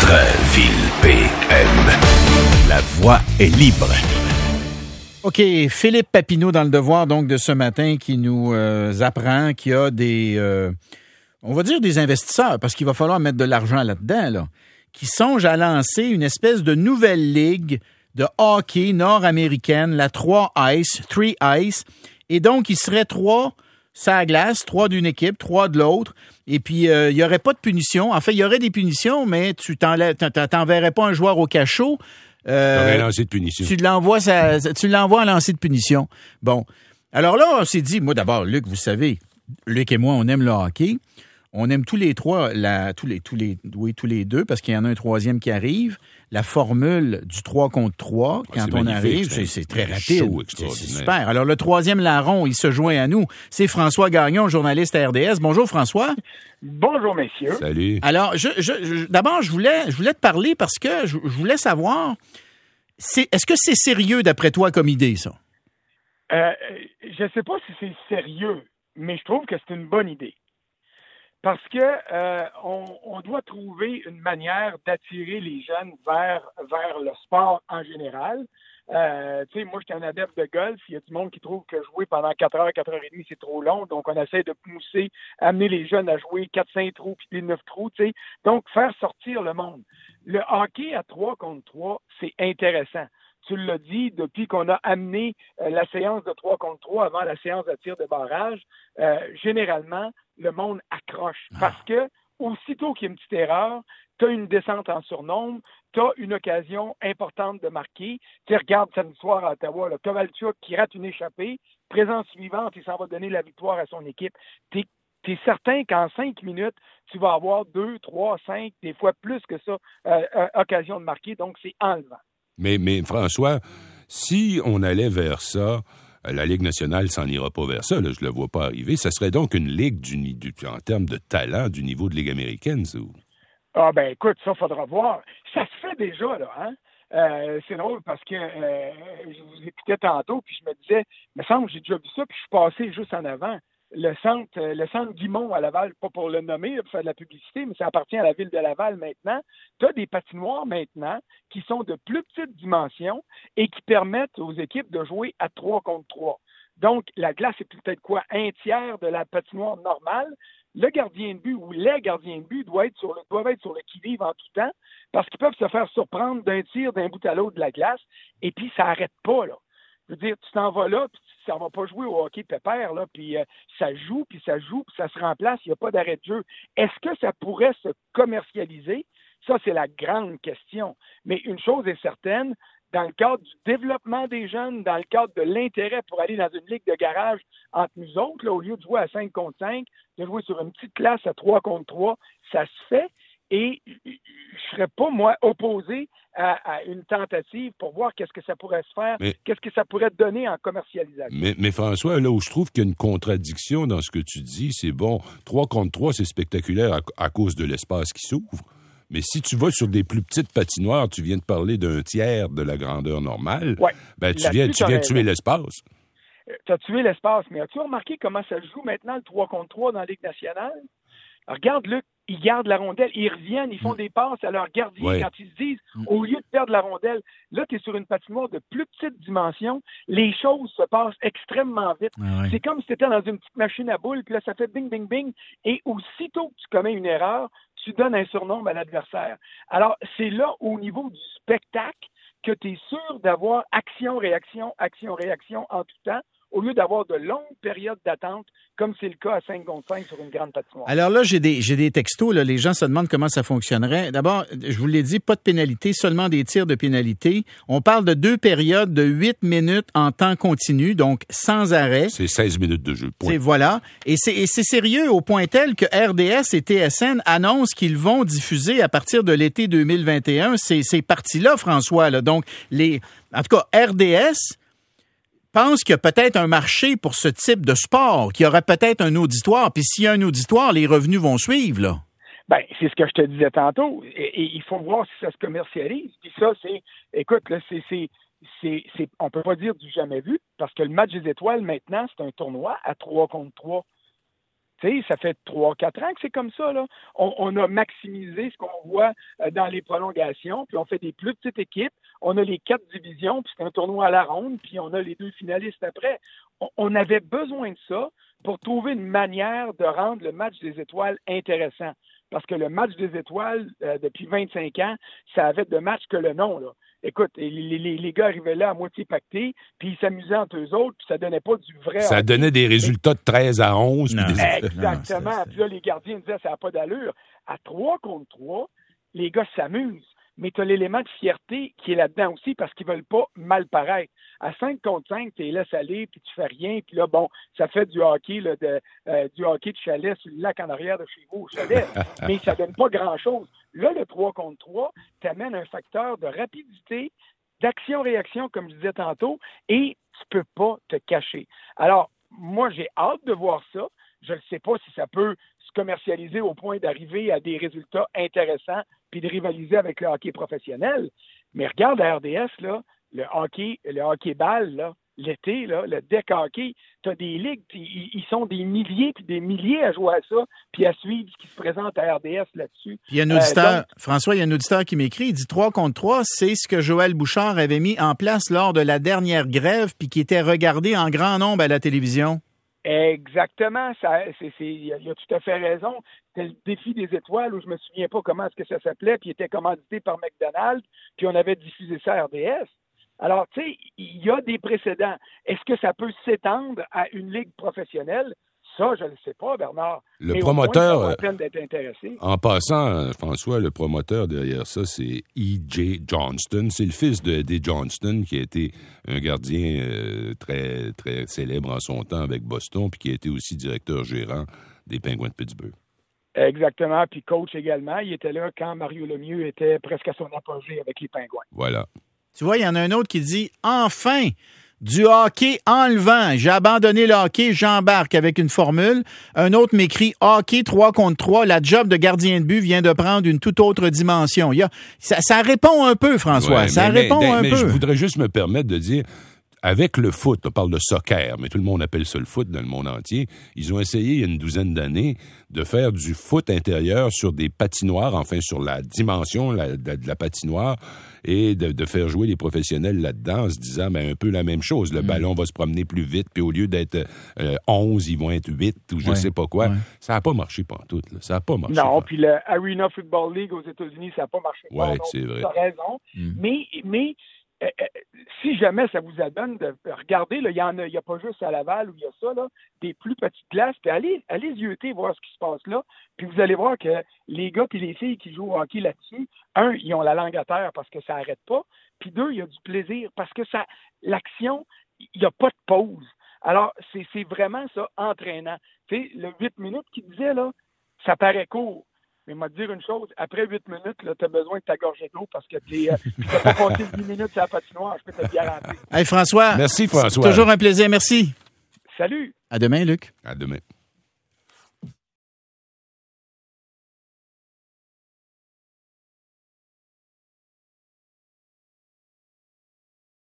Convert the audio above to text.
Drainville PM. La voix est libre. OK, Philippe Papineau dans Le Devoir, donc, de ce matin, qui nous apprend qu'il y a des, on va dire des investisseurs, parce qu'il va falloir mettre de l'argent là-dedans, là, qui songent à lancer une espèce de nouvelle ligue de hockey nord-américaine, la 3 Ice. Et donc, il serait 3 sur la glace, 3 d'une équipe, 3 de l'autre. Et puis, il n'y aurait pas de punition. En fait, il y aurait des punitions, mais tu t'enverrais pas un joueur au cachot. Un lancer de punition. Tu l'envoies en lancer de punition. Bon. Alors là, on s'est dit, moi d'abord, Luc, vous savez, Luc et moi, on aime le hockey. On aime tous les trois, tous les deux, parce qu'il y en a un troisième qui arrive. La formule du 3 contre 3, quand on arrive, c'est très rapide. C'est super. Alors, le troisième larron, il se joint à nous. C'est François Gagnon, journaliste à RDS. Bonjour, François. Bonjour, messieurs. Salut. Alors, d'abord, je voulais te parler parce que je voulais savoir, est-ce que c'est sérieux d'après toi comme idée, ça? Je ne sais pas si c'est sérieux, mais je trouve que c'est une bonne idée. Parce que on doit trouver une manière d'attirer les jeunes vers le sport en général. Tu sais, moi, j'étais un adepte de golf. Il y a du monde qui trouve que jouer pendant 4 heures, 4 heures et demie, c'est trop long. Donc, on essaie de pousser, amener les jeunes à jouer 4-5 trous puis des 9 trous, tu sais. Donc, faire sortir le monde. Le hockey à 3 contre 3, c'est intéressant. Tu l'as dit, depuis qu'on a amené la séance de 3 contre 3 avant la séance de tir de barrage, généralement, le monde accroche. Parce que, aussitôt qu'il y a une petite erreur, tu as une descente en surnombre, tu as une occasion importante de marquer. Tu regardes samedi soir à Ottawa, Kovalchuk qui rate une échappée, présence suivante, il s'en va donner la victoire à son équipe. Tu es certain qu'en 5 minutes, tu vas avoir 2, 3, 5, des fois plus que ça, occasion de marquer. Donc, c'est enlevant. Mais François, si on allait vers ça, la Ligue nationale s'en ira pas vers ça, là, je le vois pas arriver. Ça serait donc une ligue en termes de talent du niveau de Ligue américaine, ça? Ah ben écoute, ça faudra voir. Ça se fait déjà, là, hein? C'est drôle parce que je vous écoutais tantôt, puis je me disais, il me semble que j'ai déjà vu ça, puis je suis passé juste en avant. Le centre Guimont à Laval, pas pour le nommer, pour faire de la publicité, mais ça appartient à la ville de Laval maintenant. Tu as des patinoires maintenant qui sont de plus petites dimensions et qui permettent aux équipes de jouer à 3 contre 3. Donc, la glace est peut-être un tiers de la patinoire normale. Le gardien de but ou les gardiens de but doivent être sur le qui-vive en tout temps parce qu'ils peuvent se faire surprendre d'un tir d'un bout à l'autre de la glace et puis ça n'arrête pas, là. Je veux dire, tu t'en vas là, puis ça va pas jouer au hockey pépère, là, puis ça joue, puis ça se remplace, il n'y a pas d'arrêt de jeu. Est-ce que ça pourrait se commercialiser? Ça, c'est la grande question. Mais une chose est certaine, dans le cadre du développement des jeunes, dans le cadre de l'intérêt pour aller dans une ligue de garage entre nous autres, là, au lieu de jouer à 5 contre 5, de jouer sur une petite classe à 3 contre 3, ça se fait. Et je ne serais pas, moi, opposé à une tentative pour voir qu'est-ce que ça pourrait se faire, qu'est-ce que ça pourrait donner en commercialisation. Mais François, là où je trouve qu'il y a une contradiction dans ce que tu dis, c'est bon, 3 contre 3, c'est spectaculaire à cause de l'espace qui s'ouvre. Mais si tu vas sur des plus petites patinoires, tu viens de parler d'un tiers de la grandeur normale, ben tu viens tuer l'espace. Tu as tué l'espace, mais as-tu remarqué comment ça joue maintenant le 3 contre 3 dans la Ligue nationale? Regarde, Luc, ils gardent la rondelle, ils reviennent, ils font des passes à leur gardien quand ils se disent, au lieu de perdre la rondelle, là, tu es sur une patinoire de plus petite dimension, les choses se passent extrêmement vite. C'est comme si tu étais dans une petite machine à boules, puis là, ça fait bing, bing, bing, et aussitôt que tu commets une erreur, tu donnes un surnombre à l'adversaire. Alors, c'est là, au niveau du spectacle, que tu es sûr d'avoir action-réaction en tout temps, au lieu d'avoir de longues périodes d'attente, comme c'est le cas à 5 contre 5 sur une grande patinoire. Alors là, j'ai des textos, là, les gens se demandent comment ça fonctionnerait. D'abord, je vous l'ai dit, pas de pénalité, seulement des tirs de pénalité. On parle de 2 périodes de 8 minutes en temps continu, donc sans arrêt. C'est 16 minutes de jeu, point. Voilà. Et c'est sérieux au point tel que RDS et TSN annoncent qu'ils vont diffuser à partir de l'été 2021 ces parties-là, François. Là. Donc, en tout cas, RDS pense qu'il y a peut-être un marché pour ce type de sport, qu'il y aurait peut-être un auditoire. Puis s'il y a un auditoire, les revenus vont suivre, là. Ben, c'est ce que je te disais tantôt. Et il faut voir si ça se commercialise. Puis ça, écoute, là, on peut pas dire du jamais vu, parce que le match des étoiles, maintenant, c'est un tournoi à 3 contre 3. Tu sais, ça fait 3-4 ans que c'est comme ça, là. On a maximisé ce qu'on voit dans les prolongations, puis on fait des plus petites équipes. On a les 4 divisions, puis c'est un tournoi à la ronde, puis on a les 2 finalistes après. On avait besoin de ça pour trouver une manière de rendre le match des étoiles intéressant. Parce que le match des étoiles, depuis 25 ans, ça avait de match que le nom, là. Écoute, les gars arrivaient là à moitié pactés, puis ils s'amusaient entre eux autres, puis ça donnait pas du vrai... Ça donnait des résultats de 13-11. Non. Exactement. Non, puis là, les gardiens disaient ça n'a pas d'allure. À 3 contre 3, les gars s'amusent. Mais tu as l'élément de fierté qui est là-dedans aussi parce qu'ils veulent pas mal paraître. À 5 contre 5, tu les laisses aller, puis tu fais rien. Puis là, bon, ça fait du hockey là, du hockey de chalet sur le lac en arrière de chez vous au chalet. Mais ça donne pas grand-chose. Là, le 3 contre 3 t'amène un facteur de rapidité, d'action-réaction, comme je disais tantôt, et tu peux pas te cacher. Alors, moi, j'ai hâte de voir ça. Je ne sais pas si ça peut se commercialiser au point d'arriver à des résultats intéressants puis de rivaliser avec le hockey professionnel. Mais regarde à RDS, là, le hockey balle, là, l'été, là, le deck hockey, tu as des ligues, ils sont des milliers puis des milliers à jouer à ça puis à suivre ce qui se présente à RDS là-dessus. Il y a un auditeur, François, il y a un auditeur qui m'écrit, il dit 3 contre 3, c'est ce que Joël Bouchard avait mis en place lors de la dernière grève puis qui était regardé en grand nombre à la télévision. Exactement, il a tout à fait raison. C'était le défi des étoiles où je me souviens pas comment est-ce que ça s'appelait, puis il était commandité par McDonald's, puis on avait diffusé ça à RDS. Alors, tu sais, il y a des précédents. Est-ce que ça peut s'étendre à une ligue professionnelle? Ça, je ne le sais pas, Bernard. Le mais promoteur, au moins, ça vaut la peine d'être intéressé. En passant, François, le promoteur derrière ça, c'est E.J. Johnston. C'est le fils de Eddie Johnston, qui a été un gardien très, très célèbre en son temps avec Boston, puis qui a été aussi directeur gérant des Penguins de Pittsburgh. Exactement, puis coach également. Il était là quand Mario Lemieux était presque à son apogée avec les Pingouins. Voilà. Tu vois, il y en a un autre qui dit « Enfin, du hockey enlevant. J'ai abandonné le hockey, j'embarque avec une formule. » Un autre m'écrit « Hockey 3 contre 3, la job de gardien de but vient de prendre une toute autre dimension. » Ça répond un peu, François. Ouais, mais mais je voudrais juste me permettre de dire... Avec le foot, on parle de soccer, mais tout le monde appelle ça le foot dans le monde entier. Ils ont essayé il y a une douzaine d'années de faire du foot intérieur sur des patinoires, enfin sur la dimension de la patinoire, et de faire jouer les professionnels là-dedans en se disant un peu la même chose. Le ballon va se promener plus vite, puis au lieu d'être 11, ils vont être 8 ou je sais pas quoi. Ouais. Ça n'a pas marché pantoute. Là. Ça n'a pas marché. Non, puis le Arena Football League aux États-Unis, ça n'a pas marché. Oui, c'est vrai. Tu as raison. Mais si jamais ça vous adonne de regarder, là, il y a pas juste à Laval où il y a ça, là, des plus petites glaces, puis allez zioter voir ce qui se passe là, puis vous allez voir que les gars et les filles qui jouent au hockey là-dessus, un, ils ont la langue à terre parce que ça n'arrête pas, puis deux, il y a du plaisir parce que l'action, il n'y a pas de pause. Alors, c'est vraiment ça, entraînant. Tu sais, le 8 minutes qu'il disait, là, ça paraît court. Mais moi, te dire une chose, après 8 minutes, tu as besoin de ta gorgée d'eau parce que tu n'as pas passé 10 minutes sur la patinoire, je peux te le garantir. Hey François. Merci François. C'est toujours un plaisir, merci. Salut. À demain, Luc. À demain.